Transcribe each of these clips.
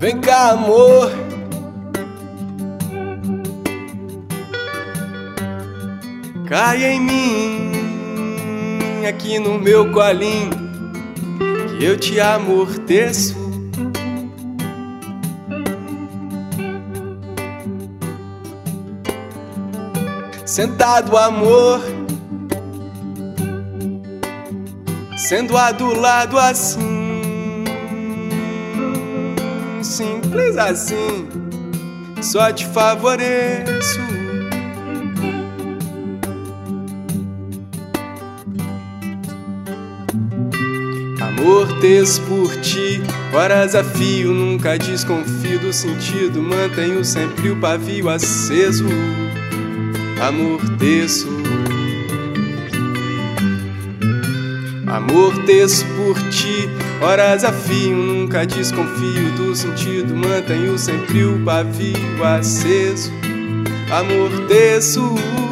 Vem cá, amor, cai em mim, aqui no meu colinho, que eu te amorteço. Sentado, amor, sendo adulado assim, simples assim, só te favoreço. Amorteço por ti, horas a fio, nunca desconfio do sentido, mantenho sempre o pavio aceso. Amorteço, amorteço por ti, horas a fio, nunca desconfio do sentido, mantenho sempre o pavio aceso. Amorteço.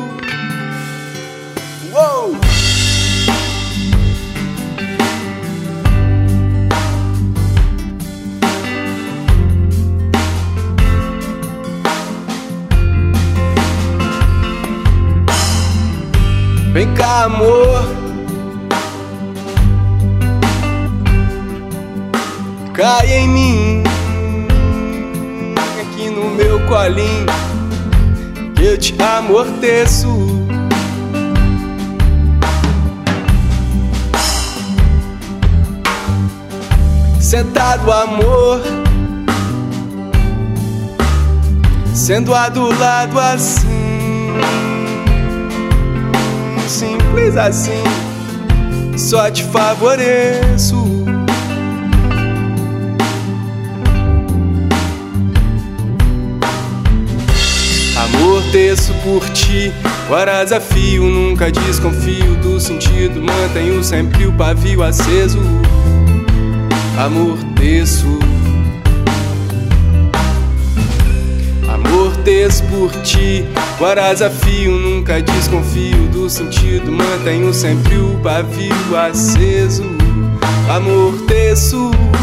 Uou! Vem cá, amor, cai em mim, aqui no meu colinho, que eu te amorteço. Sentado, amor, sendo adulado assim, simples assim, só te favoreço. Amorteço por ti, horas a fio, nunca desconfio do sentido, mantenho sempre o pavio aceso. Amorteço, amorteço por ti, horas a fio, nunca desconfio do sentido, mantenho sempre o pavio aceso. Amorteço.